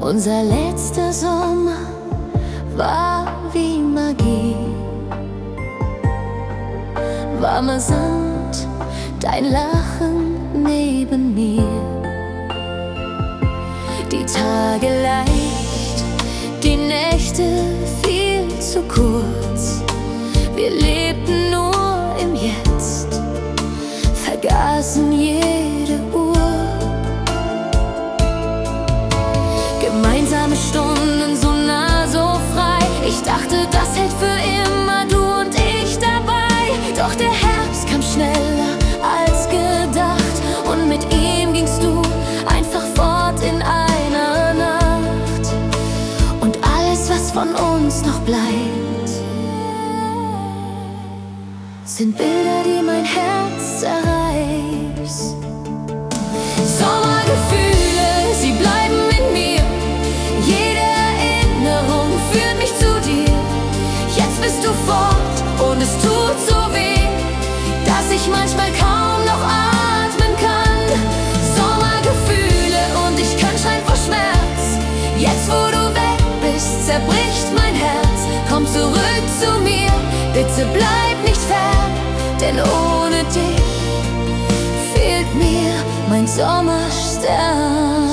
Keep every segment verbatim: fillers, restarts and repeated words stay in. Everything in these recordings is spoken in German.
Unser letzter Sommer war wie Magie. Warmer Sand, dein Lachen neben mir. Die Tage leicht, die Nächte viel zu kurz. Wir lebten nur im Jetzt, vergaßen jede Uhr. Gemeinsame Stunden, so nah, so frei. Ich dachte, das hält für immer, du und ich dabei. Doch der Herbst kam schneller als gedacht, und mit ihm gingst du einfach fort in einer Nacht. Und alles, was von uns noch bleibt, sind Bilder, die mein Herz zerreißt. Sommergefühle, sie bleiben in mir. Jede Erinnerung führt mich zu dir. Jetzt bist du fort und es tut so weh, dass ich manchmal kaum noch atmen kann. Sommergefühle und ich kann schreien vor Schmerz. Jetzt, wo du weg bist, zerbricht mein Herz. Komm zurück zu mir, bitte bleib nicht fern, denn ohne dich fehlt mir mein Sommerstern.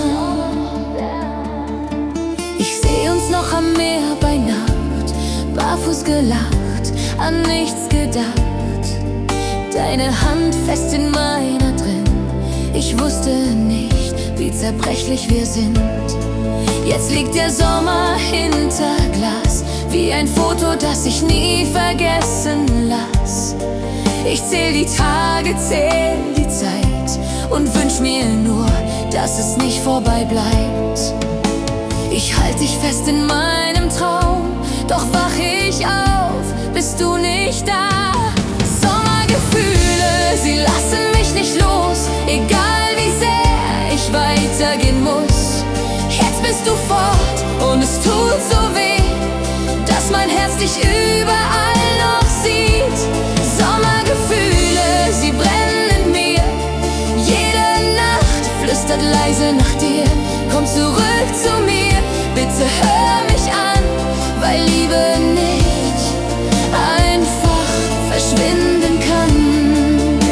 Ich seh uns noch am Meer bei Nacht, barfuß gelacht, an nichts gedacht. Deine Hand fest in meiner drin. Ich wusste nicht, wie zerbrechlich wir sind. Jetzt liegt der Sommer hinter Glas, wie ein Foto, das ich nie vergessen lass. Ich zähl die Tage, zähl die Zeit und wünsch mir nur, dass es nicht vorbei bleibt. Ich halt dich fest in meinem Traum, doch wach ich auf, bist du nicht da. Sommergefühle, sie lassen mich nicht los, egal wie sehr ich weitergehen muss. Jetzt bist du fort und es tut so weh, dass mein Herz dich überall noch sieht. Sommergefühle, sie brennen in mir. Jede Nacht flüstert leise nach dir. Komm zurück zu mir, bitte hör mich an, weil Liebe nicht einfach verschwinden kann.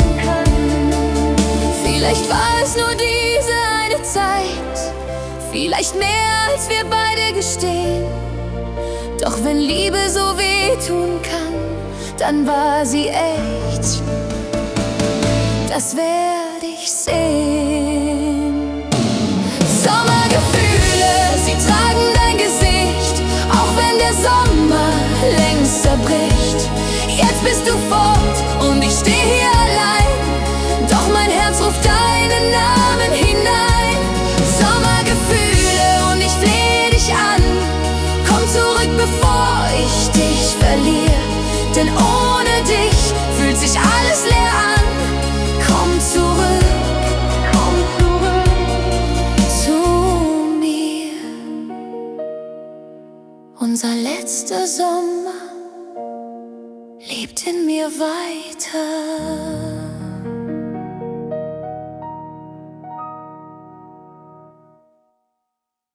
Vielleicht war es nur diese eine Zeit, vielleicht mehr als wir beide gestehen. Doch wenn Liebe so wehtun kann, dann war sie echt. Das werd ich sehen. Sommergefühle, sie tragen dein Gesicht, auch wenn der Sommer längst zerbricht. Jetzt bist du fort und ich steh hier allein, doch mein Herz ruft deinen Namen hinein. Sommergefühle und ich fleh dich an, komm zurück, bevor ich dich verliere, denn ohne dich fühlt sich alles leer an. Komm zurück, komm zurück zu mir. Unser letzter Sommer lebt in mir weiter.